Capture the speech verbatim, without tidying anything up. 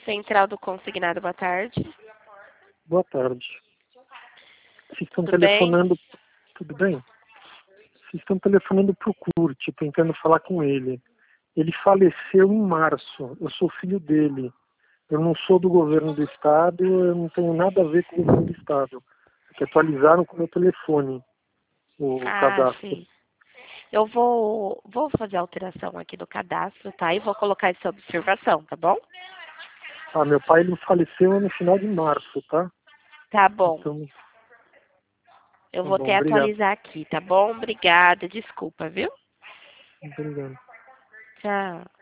Central do Consignado, boa tarde. Boa tarde. Vocês estão Tudo telefonando... bem? Tudo bem? Vocês estão telefonando pro Kurt, tentando falar com ele. Ele faleceu em março. Eu sou filho dele. Eu não sou do governo do estado, eu não tenho nada a ver com o governo do estado. É que atualizaram com o meu telefone o Ah, cadastro. sim. Eu vou, vou fazer a alteração aqui do cadastro, tá? E vou colocar essa observação, tá bom? Ah, meu pai ele faleceu no final de março, tá? Tá bom. Então, Eu tá vou bom, até obrigado. atualizar aqui, tá bom? Obrigada. Desculpa, viu? Obrigado. Tchau.